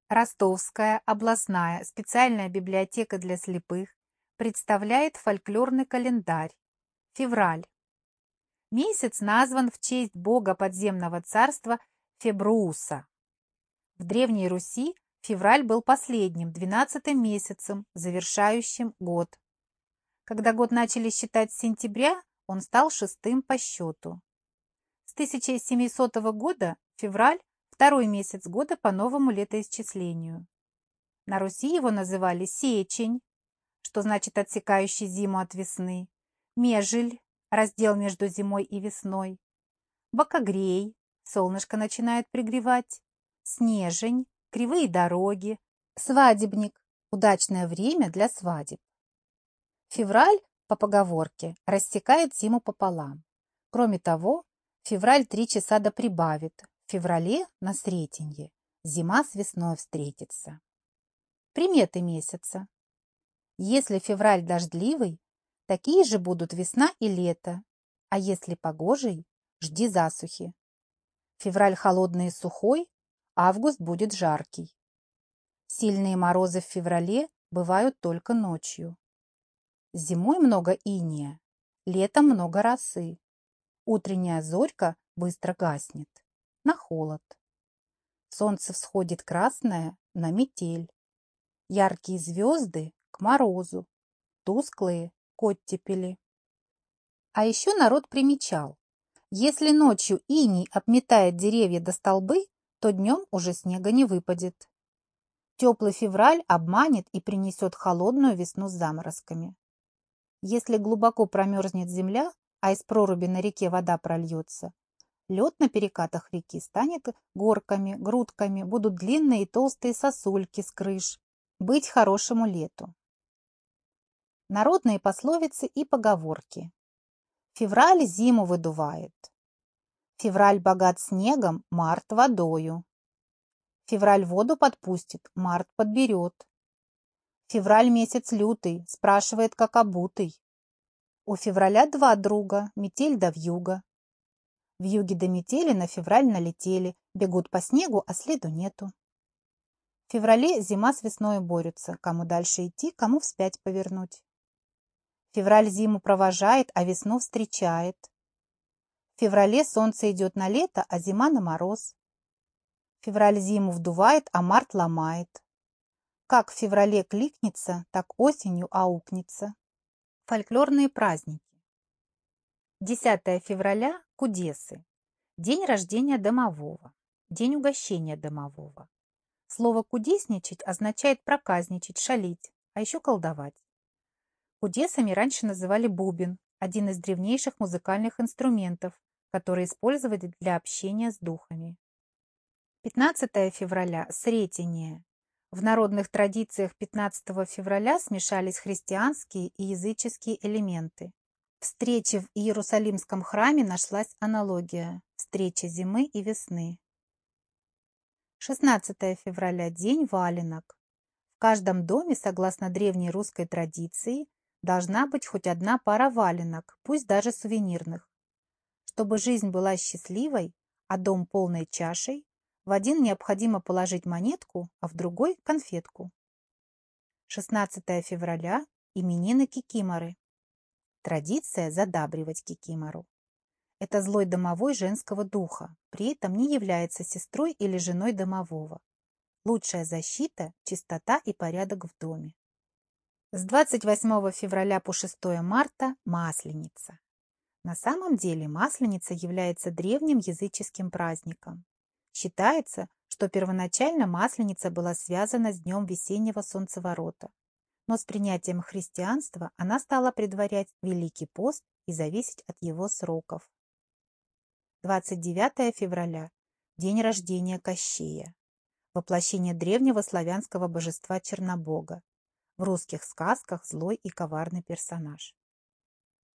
Ростовская областная специальная библиотека для слепых представляет фольклорный календарь. Февраль. Месяц назван в честь бога подземного царства Фебруса. В Древней Руси февраль был последним, 12-м месяцем, завершающим год. Когда год начали считать с сентября, он стал 6-м по счету. С 1700 года февраль – второй месяц года по новому летоисчислению. На Руси его называли сечень, что значит отсекающий зиму от весны, межель – раздел между зимой и весной, бокогрей – солнышко начинает пригревать, снежень – кривые дороги, свадебник – удачное время для свадеб. Февраль, по поговорке, рассекает зиму пополам. Кроме того, февраль 3 часа да прибавит. В феврале, на Сретенье, зима с весной встретится. Приметы месяца. Если февраль дождливый, такие же будут весна и лето, а если погожий, жди засухи. Февраль холодный и сухой, август будет жаркий. Сильные морозы в феврале бывают только ночью. Зимой много инея, летом много росы. Утренняя зорька быстро гаснет. На холод. Солнце всходит красное на метель. Яркие звезды к морозу. Тусклые к оттепели. А еще народ примечал. Если ночью иней обметает деревья до столбы, то днем уже снега не выпадет. Теплый февраль обманет и принесет холодную весну с заморозками. Если глубоко промерзнет земля, а из проруби на реке вода прольется, лед на перекатах реки станет горками, грудками, будут длинные и толстые сосульки с крыш. Быть хорошему лету. Народные пословицы и поговорки. Февраль зиму выдувает. Февраль богат снегом, март водою. Февраль воду подпустит, март подберет. Февраль месяц лютый, спрашивает, как обутый. У февраля два друга, метель да вьюга. Вьюги до метели на февраль налетели, бегут по снегу, а следу нету. В феврале зима с весною борются, кому дальше идти, кому вспять повернуть. Февраль зиму провожает, а весну встречает. В феврале солнце идет на лето, а зима на мороз. Февраль зиму вдувает, а март ломает. Как в феврале кликнется, так осенью аукнется. Фольклорные праздники. 10 февраля – Кудесы. День рождения домового. День угощения домового. Слово «кудесничать» означает проказничать, шалить, а еще колдовать. Кудесами раньше называли бубен, один из древнейших музыкальных инструментов, который использовали для общения с духами. 15 февраля – Сретение. В народных традициях 15 февраля смешались христианские и языческие элементы. В встрече в Иерусалимском храме нашлась аналогия – встреча зимы и весны. 16 февраля – День валенок. В каждом доме, согласно древней русской традиции, должна быть хоть одна пара валенок, пусть даже сувенирных. Чтобы жизнь была счастливой, а дом полной чашей, в один необходимо положить монетку, а в другой – конфетку. 16 февраля – именины Кикиморы. Традиция задабривать Кикимору. Это злой домовой женского духа, при этом не является сестрой или женой домового. Лучшая защита – чистота и порядок в доме. С 28 февраля по 6 марта – Масленица. На самом деле Масленица является древним языческим праздником. Считается, что первоначально Масленица была связана с днем весеннего солнцеворота, но с принятием христианства она стала предварять Великий пост и зависеть от его сроков. 29 февраля – день рождения Кощея, воплощение древнего славянского божества Чернобога, в русских сказках злой и коварный персонаж.